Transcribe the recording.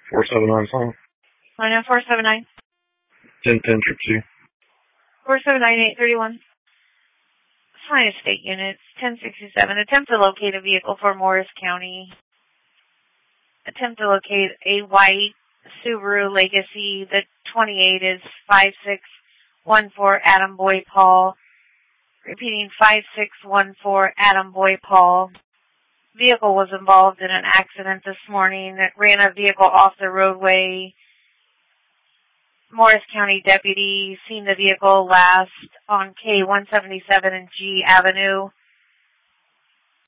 479 song. 479. 1010 trip C. 479-831. Finest State Units, 1067. Attempt to locate a vehicle for Morris County. Attempt to locate a white Subaru Legacy. The 28 is 5614 Adam Boy Paul. Repeating, 5614 Adam Boy Paul. Vehicle was involved in an accident this morning. It ran a vehicle off the roadway. Morris County deputy seen the vehicle last on K177 and G Avenue.